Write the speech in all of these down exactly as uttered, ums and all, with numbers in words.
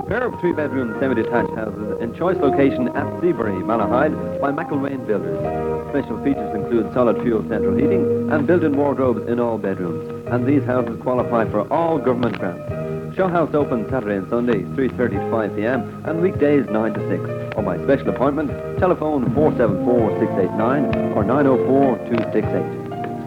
Superb three-bedroom semi-detached houses in choice location at Seabury, Malahide by McElwain Builders. Special features include solid fuel central heating and built-in wardrobes in all bedrooms. And these houses qualify for all government grants. Show house open Saturday and Sunday, three thirty to five p m and weekdays nine to six. Or by special appointment, telephone four seven four, six eight nine or nine oh four, two six eight.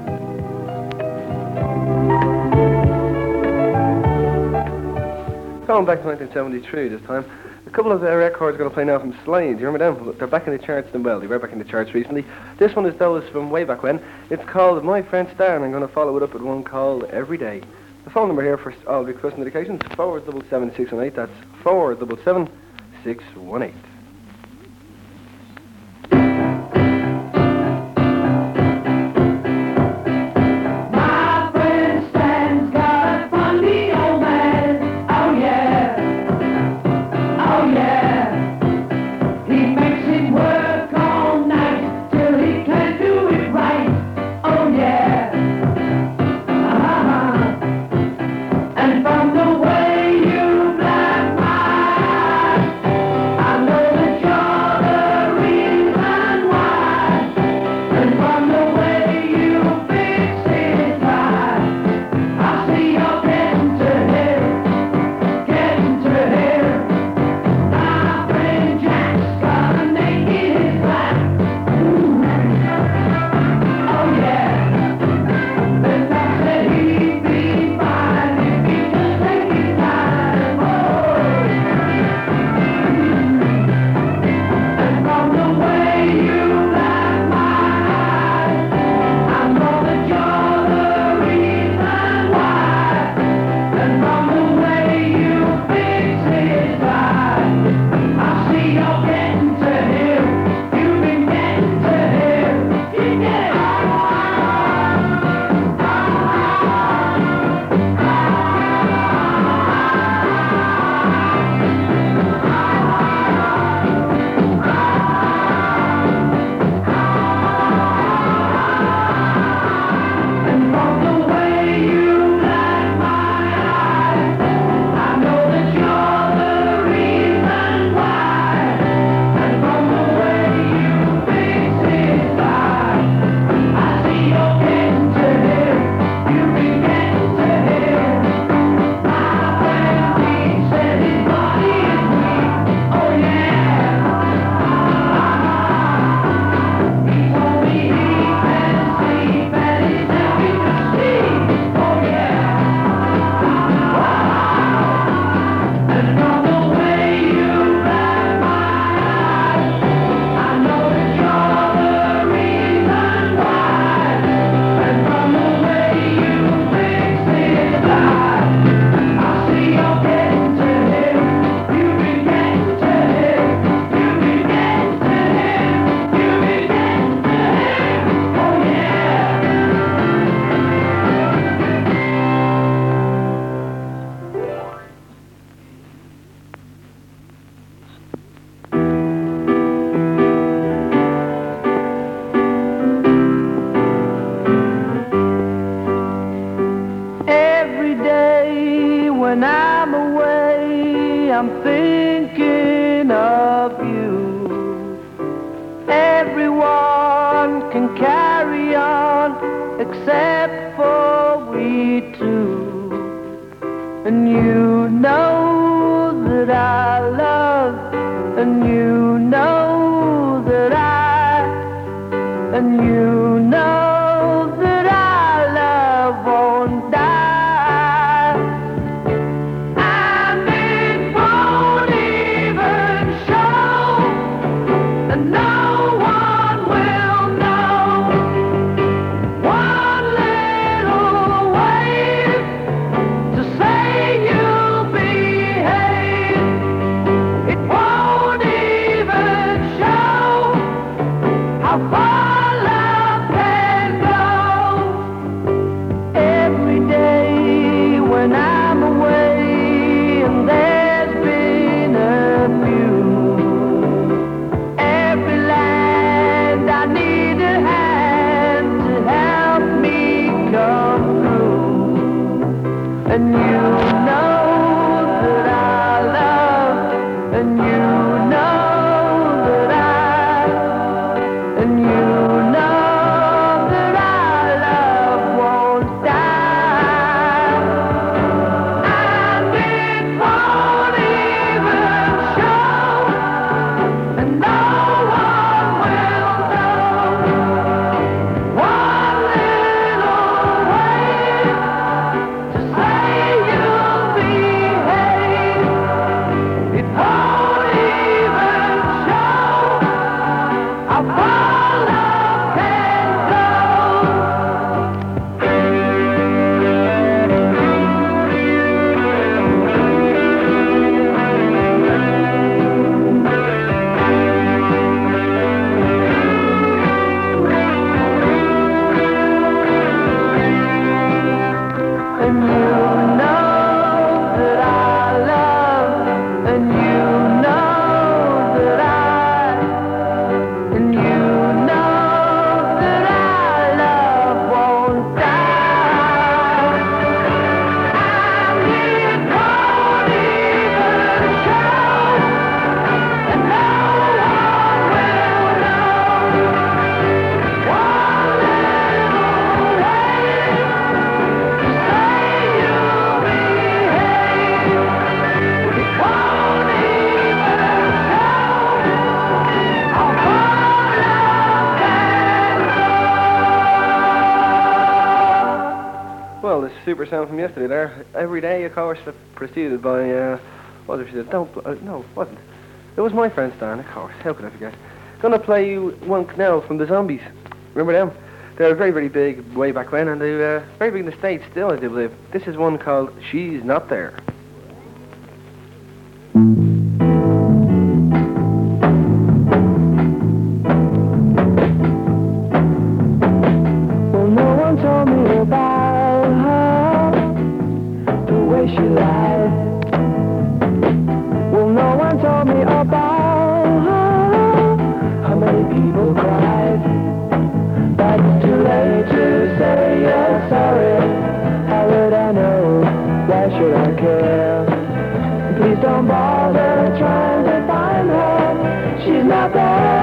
Going back to nineteen seventy-three this time, a couple of uh, records are going to play now from Slade. Do you remember them? They're back in the charts and well, they were back in the charts recently. This one is those from way back when. It's called My Friend Star, and I'm going to follow it up with one called Every Day. The phone number here for all requests and dedications, four seven seven, six one eight. That's four seven seven, six one eight. Say you'll behave. super sound from yesterday there. Every day, of course, preceded by, uh, what was it she said? Don't, uh, no, it wasn't. It was My Friend Stan, of course. How could I forget? Gonna play you one now from the Zombies. Remember them? They were very, very big way back when, and they were uh, very big in the States still, I do believe. This is one called She's Not There. Well, no one told me about her, the way she lied. Well, no one told me about her, how many people cried. But it's too late to say you're sorry. How would I know? Why should I care? Please don't bother trying to find her. She's not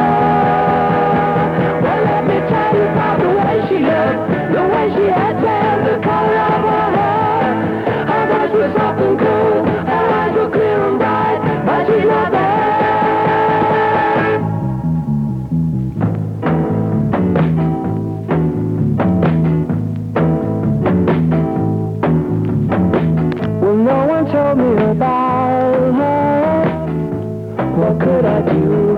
there. Well, let me tell you about the way she looked, the way she had hair, the color of her hair. Her voice was soft and cool, her eyes were clear and bright, but she's not there. Told me about her, what could I do?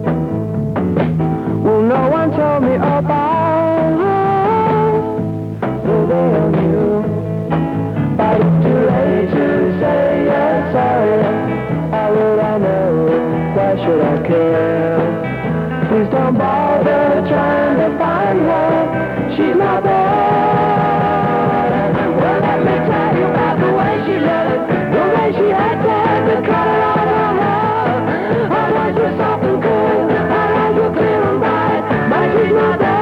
Well, no one told me about her, though they all knew. But it's too late to say you're sorry. How would I know? Why should I care? Please don't bother trying to find her. She's not there. Well, let me tell you about the way she looked, the way she had hair, the color of her hair. Her voice was soft and cool, her eyes were clear and bright, but she's not there.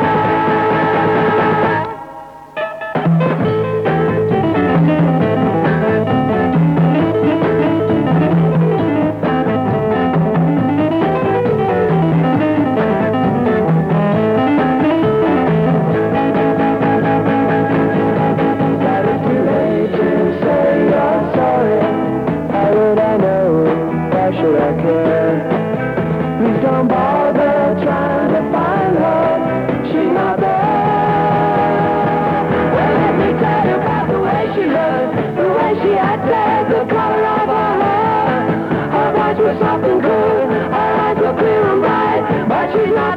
Please don't bother trying to find her. She's not there. Well, let me tell you about the way she looked, the way she had hair, the color of her hair. Her voice was soft and cool, her eyes were clear and bright, but she's not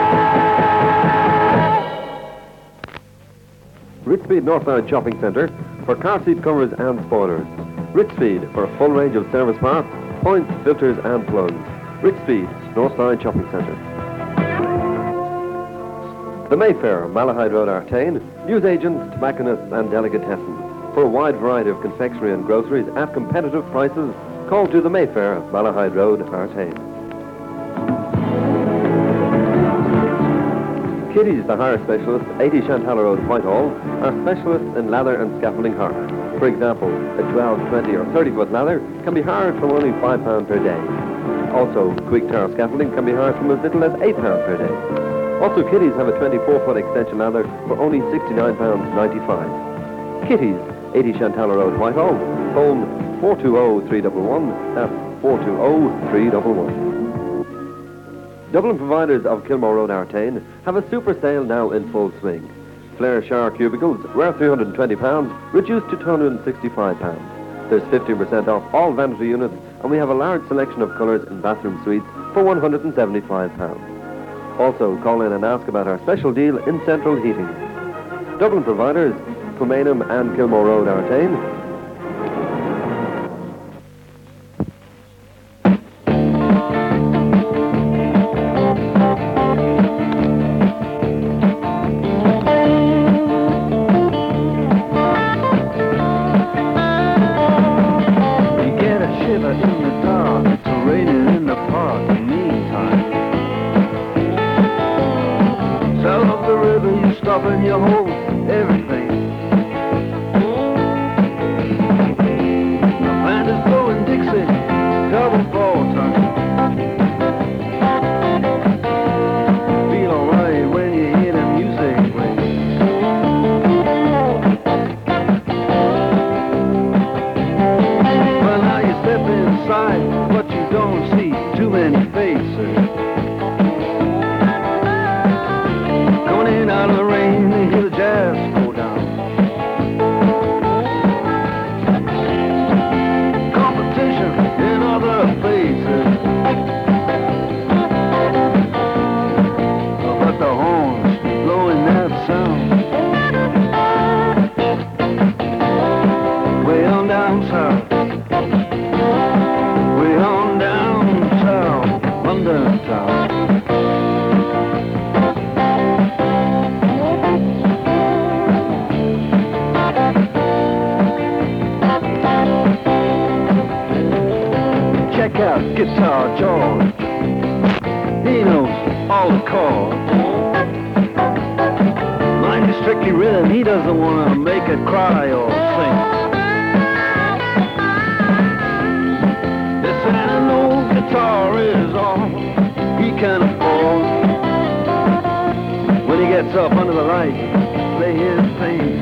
there. Richspeed Northside Shopping Centre for car seat covers and spoilers. Richspeed for a full range of service parts, points, filters and plugs. Richspeed, Northside Shopping Centre. The Mayfair, Malahide Road, Artane. Newsagents, tobacconists and delicatessens. For a wide variety of confectionery and groceries at competitive prices, call to the Mayfair, Malahide Road, Artane. Kitty's, the hire specialist, eighty Chantal Road, Whitehall, are specialists in lather and scaffolding hire. For example, a twelve, twenty or thirty foot lather can be hired from only five pounds per day. Also, quick tower scaffolding can be hired from as little as eight pounds per day. Also, Kitty's have a twenty-four foot extension ladder for only sixty-nine pounds ninety-five. Kitty's, eighty Chantal Road, Whitehall. Phone four two zero, three one one. That's four two zero, three one one. Dublin providers of Kilmore Road, Artane have a super sale now in full swing. Flair shower cubicles, worth three hundred twenty pounds, reduced to two hundred sixty-five pounds. There's fifteen percent off all vanity units, and we have a large selection of colours in bathroom suites for one hundred seventy-five pounds. Also, call in and ask about our special deal in central heating. Dublin providers, Kilmainham and Kilmore Road, Artane. Stop and you hold everything. The band is blowing Dixie, double fall time. Feel alright when you hear the music play. Well, now you step inside Check out Guitar George. He knows all the chords. Mind is strictly rhythm, he doesn't want to make it cry or sing. This an old guitar is all he can afford. When he gets up under the light, play his thing.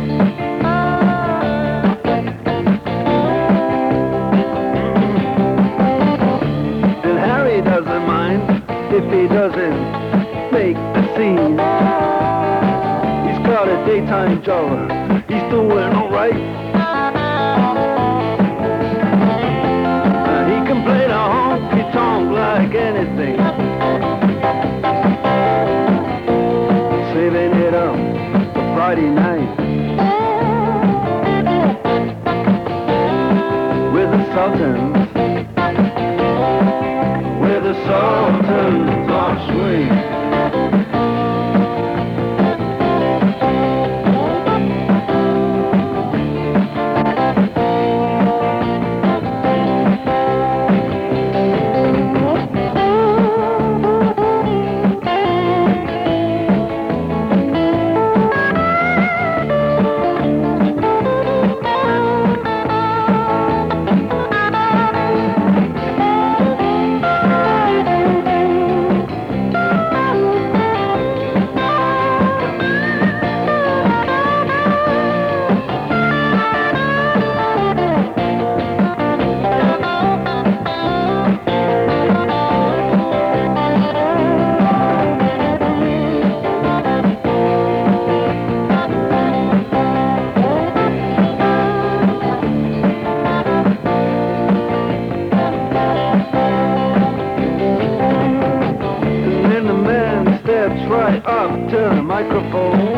And Harry doesn't mind if he doesn't make a scene. He's got a daytime job, he's doing alright. Uh, he can play the honky-tonk like anything. Saving it up for Friday night with the Sultans, with the Sultans of Swing. Right up to the microphone,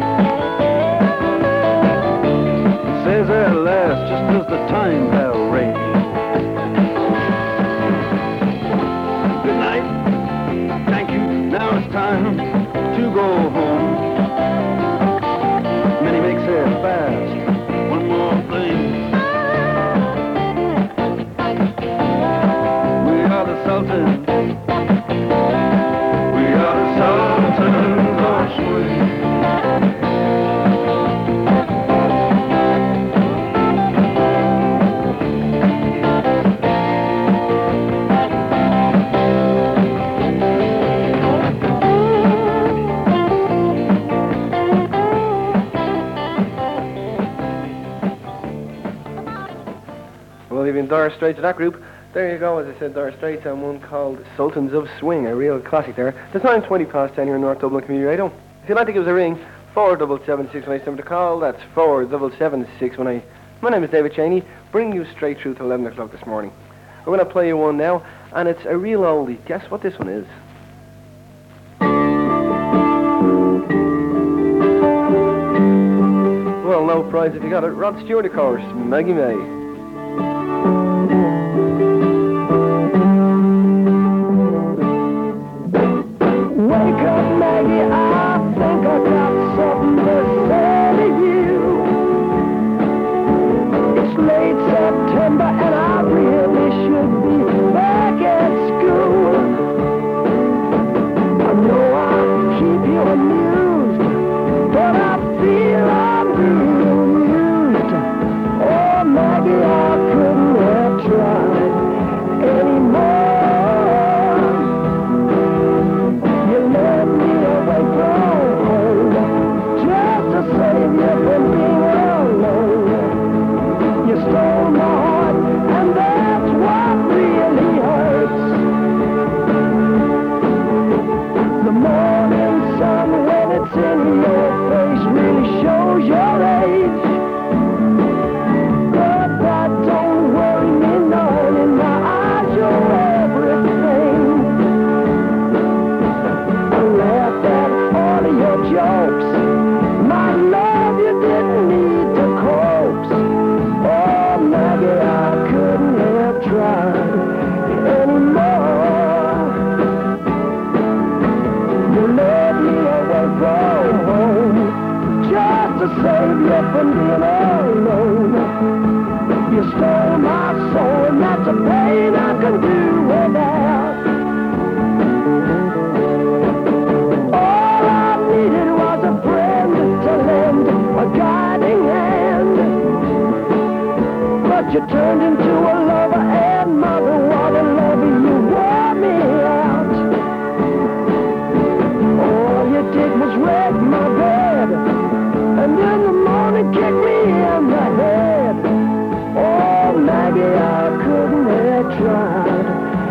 says at last, just as the time bell rings. Good night, thank you, now it's time to go home. And he makes it fast, one more thing. We are the Sultans. Well, even Dire Straits of that group. There you go, as I said, Dire Straits and one called Sultans of Swing, a real classic there. The time twenty past ten here in North Dublin Community Radio. If you'd like to give us a ring, four seven seven six one eight seven to call, that's four seven seven six one eight. My name is David Cheney, bringing you straight through to eleven o'clock this morning. We're going to play you one now, and it's a real oldie. Guess what this one is? Well, no prize if you got it. Rod Stewart, of course, Maggie May. Save you from being alone. You stole my soul, and that's a pain I can do. turned into a lover and mother. What a lover, you wore me out. All you did was wreck my bed, and in the morning kick me in the head. Oh, Maggie, I couldn't have tried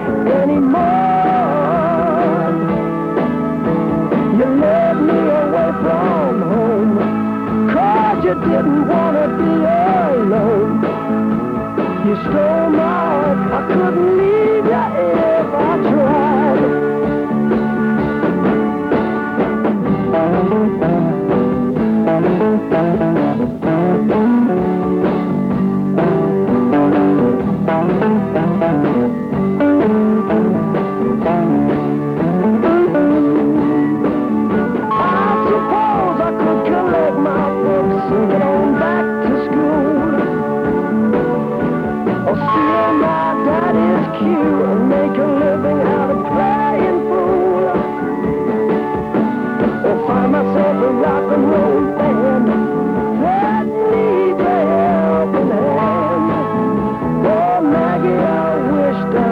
anymore. You led me away from home, 'cause you didn't want to be alone. You stole my heart, I couldn't leave you if I tried. Make a living out of playing fool, or find myself a rock and roll band that needs a helping hand. Oh, Maggie, I wished I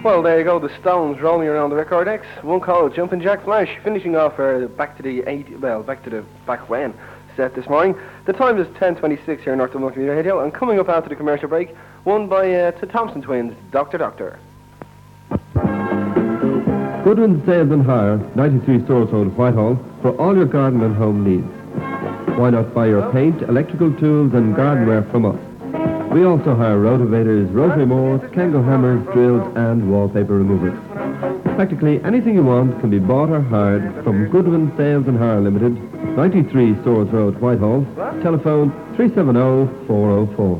Well, there you go, the Stones rolling around the record X. One called Jumpin' Jack Flash, finishing off our back to the eight, well, back to the back when set this morning. The time is ten twenty-six here in North Dublin Community Radio, and coming up after the commercial break, one by uh, the Thompson twins, Doctor Doctor. Goodwin Sales and Hire, ninety-three Stores Road, Whitehall, for all your garden and home needs. Why not buy your paint, electrical tools and gardenware from us? We also hire rotovators, rotary mowers, Kango hammers, drills and wallpaper removers. Practically anything you want can be bought or hired from Goodwin Sales and Hire Limited, ninety-three Stores Road, Whitehall. Telephone three seven zero, four zero four.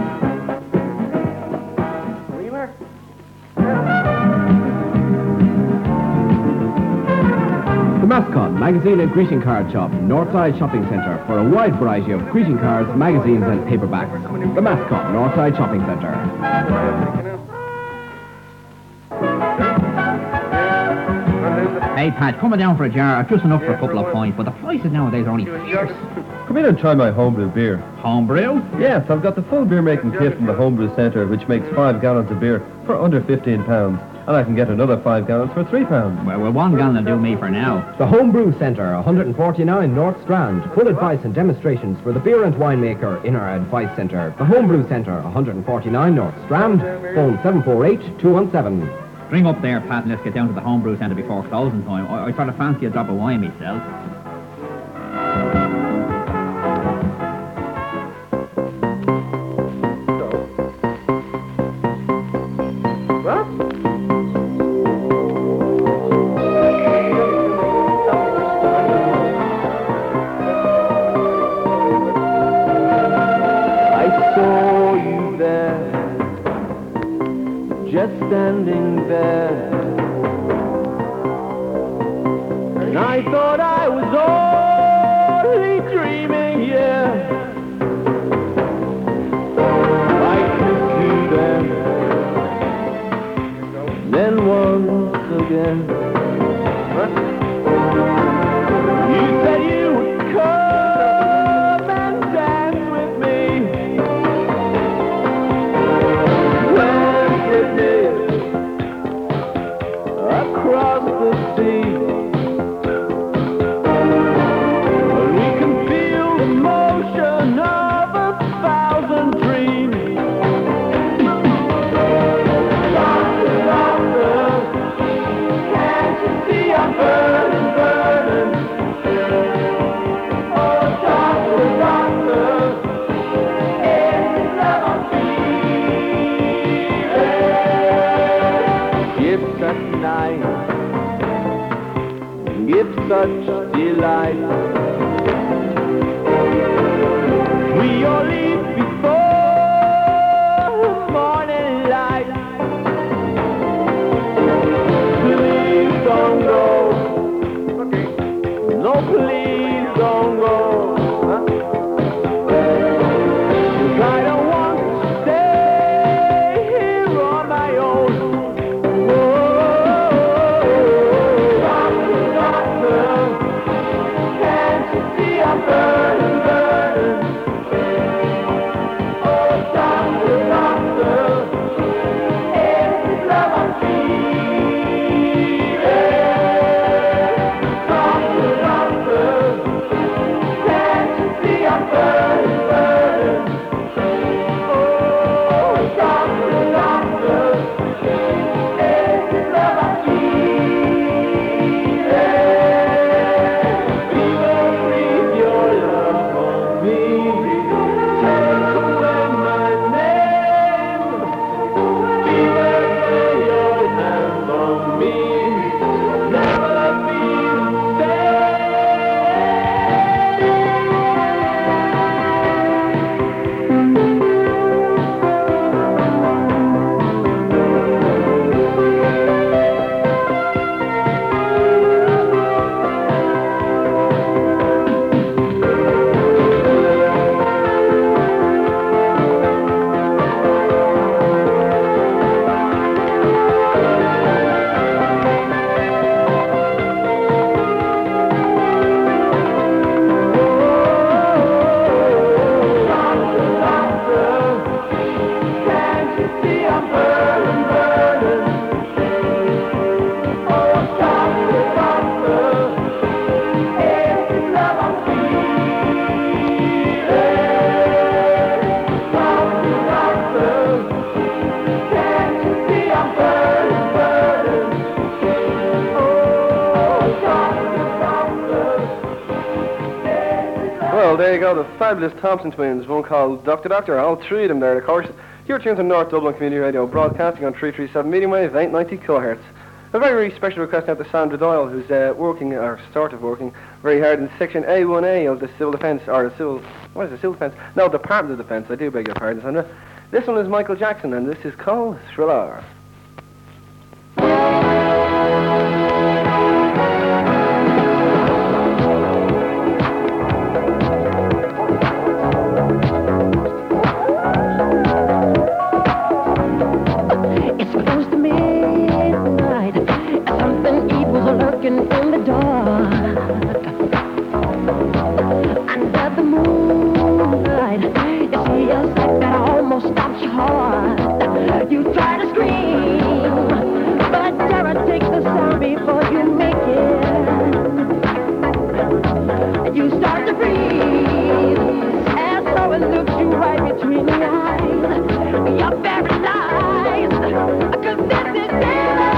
The Mascot Magazine and Greeting Card Shop, Northside Shopping Centre, for a wide variety of greeting cards, magazines and paperbacks. The Mascot, Northside Shopping Centre. Hey, Pat, coming down for a jar, just enough for a couple of pints, but the prices nowadays are only fierce. Come in and try my homebrew beer. Homebrew? Yes, I've got the full beer making kit from the Homebrew Centre, which makes five gallons of beer for under fifteen pounds. And I can get another five gallons for three pounds. Well, well, one gallon will do me for now. The Homebrew Centre, one forty-nine North Strand. Full advice and demonstrations for the beer and winemaker in our advice centre. The Homebrew Centre, one forty-nine North Strand. Phone seven four eight, two one seven. Ring up there, Pat, and let's get down to the Homebrew Centre before closing time. I, I sort of fancy a drop of wine myself. Standing there, and I thought I was only dreaming, yeah. I kissed you then, then once again. You said you would come and dance with me. Across the sea, and we can feel the motion of a thousand dreams. Doctor, doctor, can't you see I'm burning, burning? Oh, doctor, doctor, it's love I'm feeling. Gifts at night, give such delight. We all leave before morning light. Please don't go. No, please don't go. 'Cause I don't want to stay here on my own. Burning, burning. Well, there you go, the fabulous Thompson twins, one called Doctor Doctor, all three of them there, of course. You're tuned to North Dublin Community Radio, broadcasting on three thirty-seven medium wave, eight ninety kilohertz. A very, very special request out to Sandra Doyle, who's uh, working, or sort of working, very hard in Section A one A of the Civil Defence, or the Civil, what is it, Civil Defence? No, Department of Defence, I do beg your pardon, Sandra. This one is Michael Jackson, and this is called Thriller. In the dark, under the moonlight, you see a sight that almost stops your heart. You try to scream, but terror takes the sound before you make it. You start to breathe, and someone looks you right between the eyes. You're paralyzed, cause this is terror.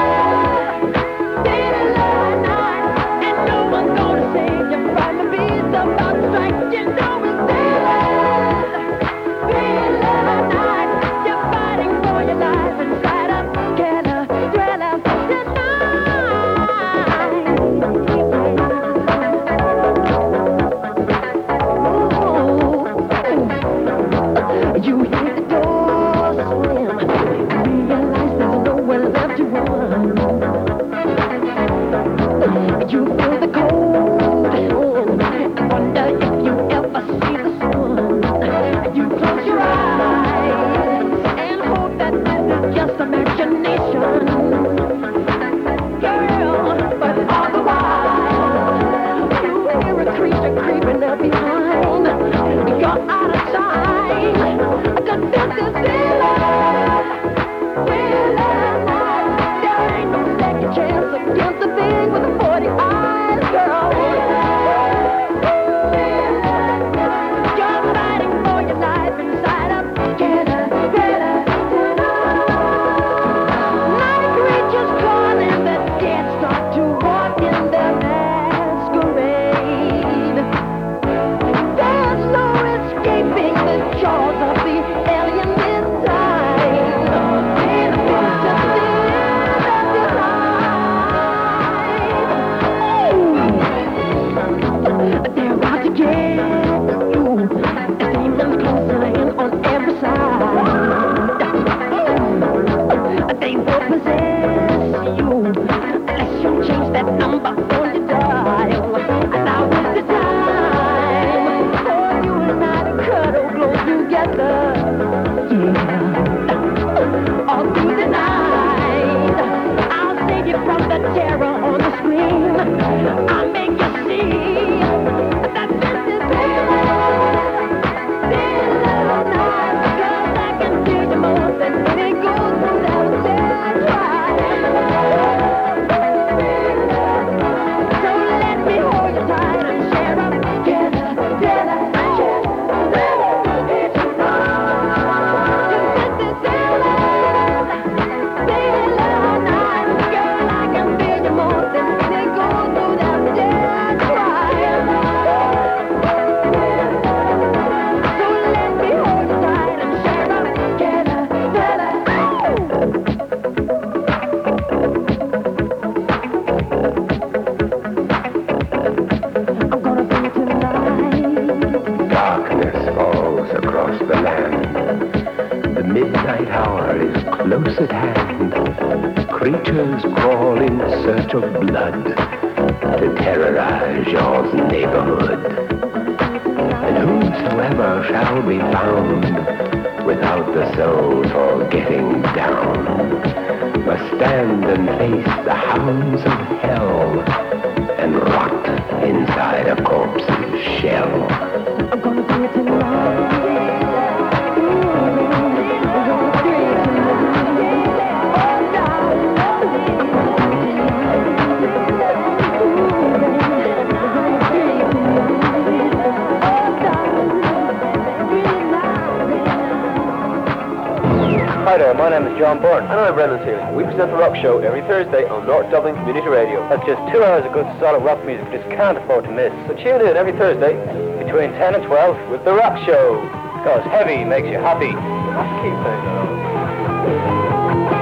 Creatures crawl in search of blood to terrorize your neighborhood. And whosoever shall be found without the soul for getting down must stand and face the hounds of hell and rot inside a corpse's shell. I'm gonna do it tonight. Hi there, my name is John Byrne. And I'm Brendan Seeley. We present the Rock Show every Thursday on North Dublin Community Radio. That's just two hours of good solid rock music you just can't afford to miss. So tune in every Thursday between ten and twelve with The Rock Show. Because heavy makes you happy. You have to keep saying that.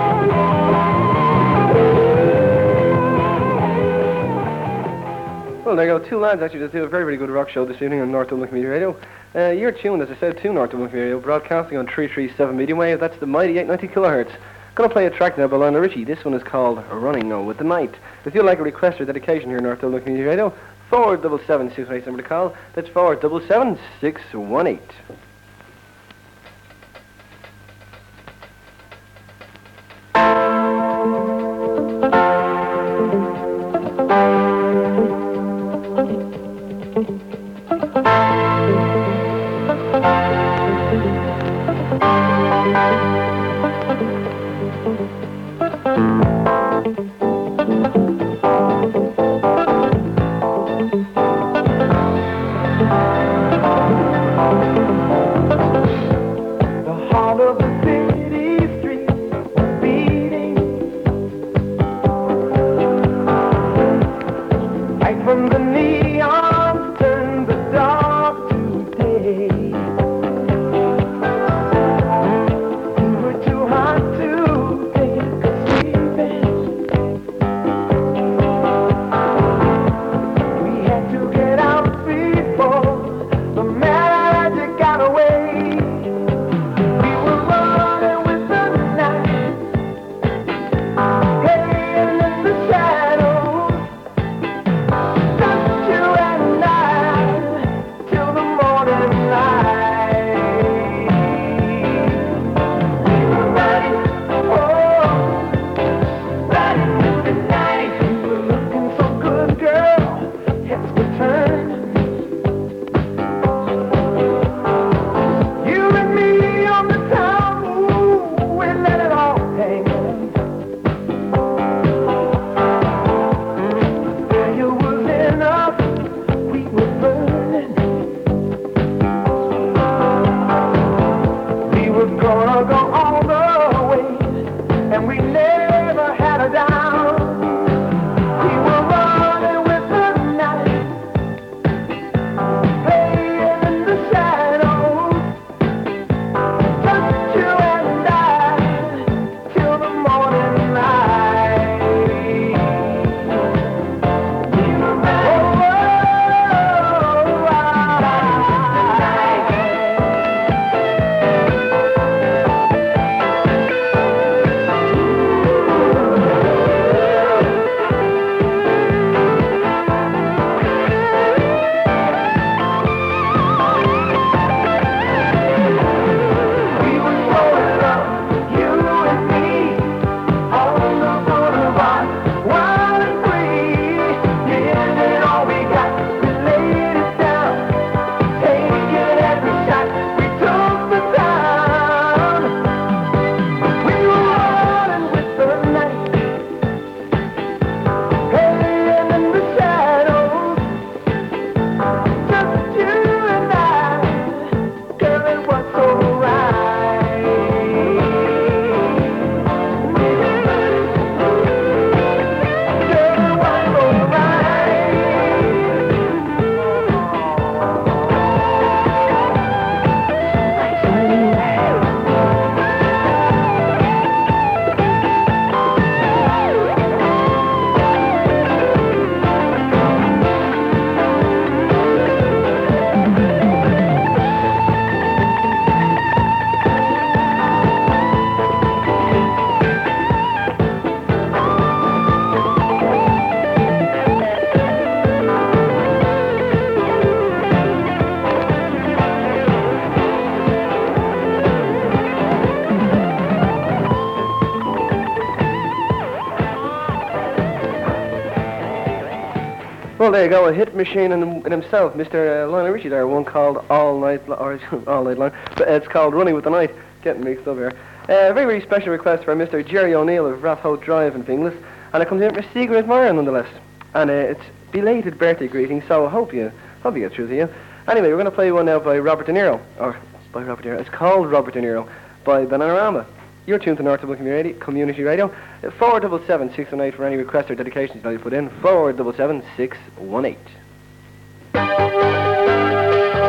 Well, there you go. Two lads actually just did a very, very good rock show this evening on North Dublin Community Radio. Uh, you're tuned, as I said, to North Dublin Community Radio, broadcasting on three three seven medium wave. That's the mighty eight ninety kilohertz. Going to play a track now by Lionel Richie. This one is called Running Now with the Night. If you'd like a request or dedication here on North Dublin Community Radio, four seven seven six one eight number to call. That's four seven seven six one eight. Well, there you go, a hit machine in, in himself, Mister Uh, Lionel Richie there, one called All Night, Lo- or All Night Long, but it's called Running with the Night, getting mixed up here. Uh, a very, very special request for Mister Jerry O'Neill of Rathout Drive in Finglas, and it comes in from a secret admirer nonetheless, and uh, it's belated birthday greeting, so I hope you, hope you get through to you. Anyway, we're going to play one now by Robert De Niro, or by Robert De Niro, it's called Robert De Niro, by Bananarama. You're tuned to North Dublin Community, Community Radio. four seven seven six one eight for any requests or dedications that you put in. four seven seven six one eight.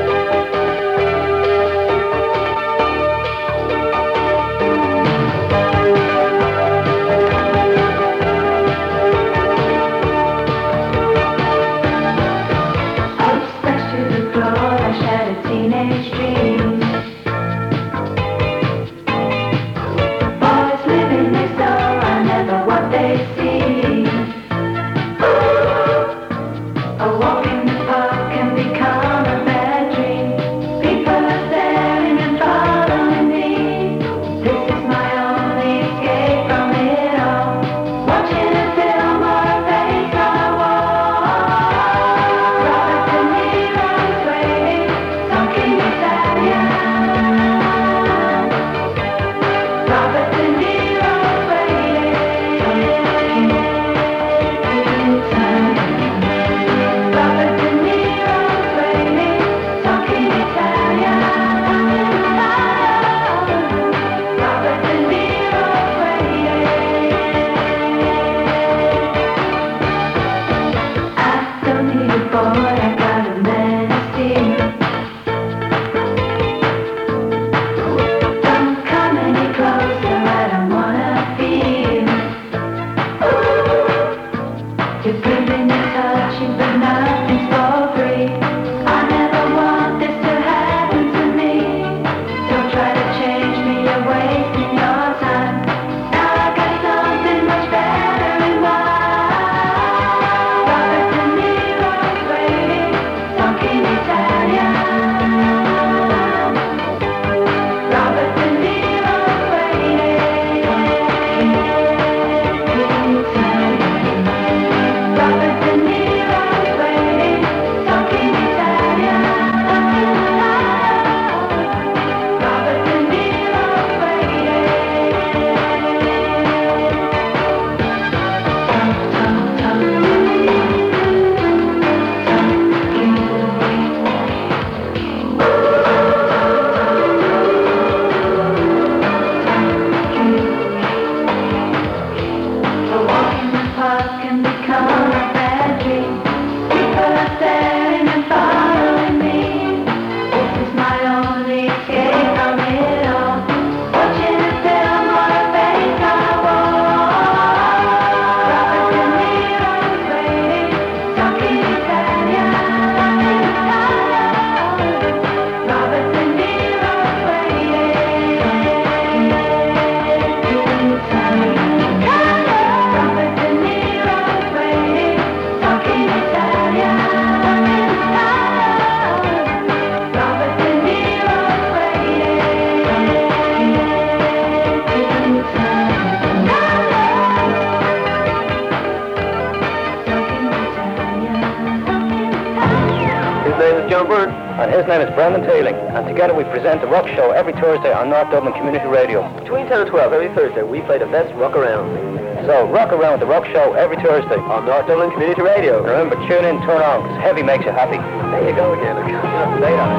And his name is Brendan Tailing, and together we present the Rock Show every Thursday on North Dublin Community Radio. Between ten and twelve every Thursday, we play the best rock around. So rock around with the Rock Show every Thursday on North Dublin Community Radio. And remember, tune in, turn on, because heavy makes you happy. There you go again. I'm up to date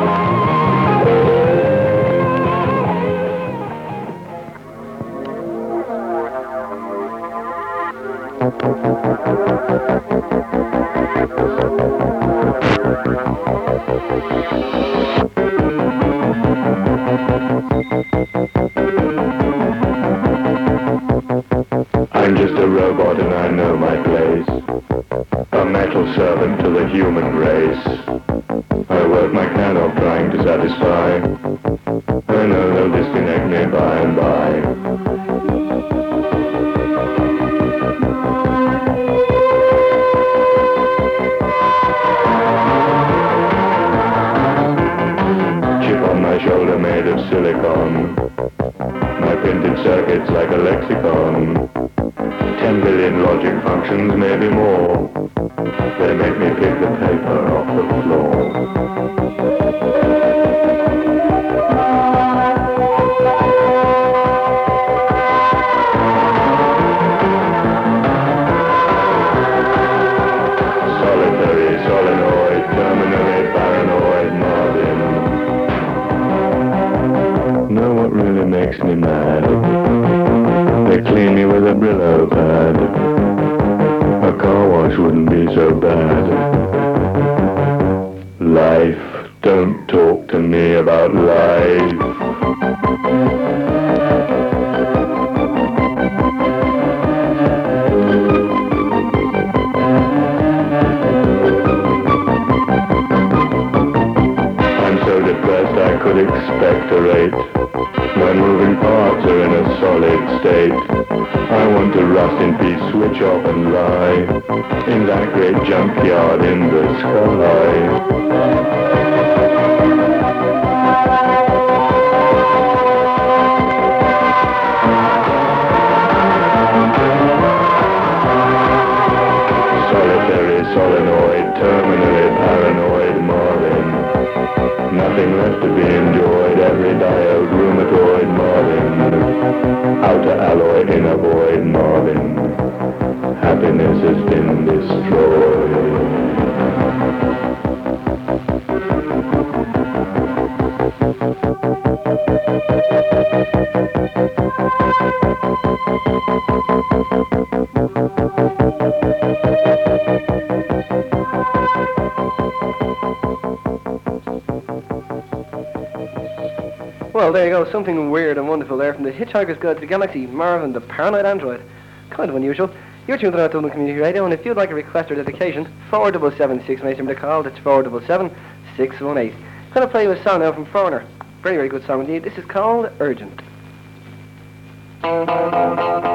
on it. I'm just a robot and I know my place. A metal servant to the human race. I work my can off trying to satisfy. I know they'll disconnect me by and by. Shoulder made of silicon. My printed circuits like a lexicon. Ten billion logic functions, maybe more. They make me pick the paper off the floor. Solitary, solenoid, terminally paranoid, Marvin. Know what really makes me mad? They clean me with a Brillo pad. A car wash wouldn't be so bad. Life, don't talk to me about life. I'm so depressed I could expectorate. My moving parts are in a solid state. I want to rust in pieces switch off and lie in that great junkyard in the sky. Solitary solenoid, terminally paranoid Marvin. Nothing left to be enjoyed, every diode rheumatoid Marvin. Outer alloy, inner void Marvin. Happiness has been destroyed. Well, there you go, something weird and wonderful there from the Hitchhiker's Guide to the Galaxy, Marvin, the Paranoid Android. Kind of unusual. You're tuned in at Dublin Community Radio, and if you'd like a request or dedication, four seven seven six makes number to call. That's four seven seven six one eight. I'm going to play you a song now from Foreigner. Very, very good song indeed. This is called Urgent.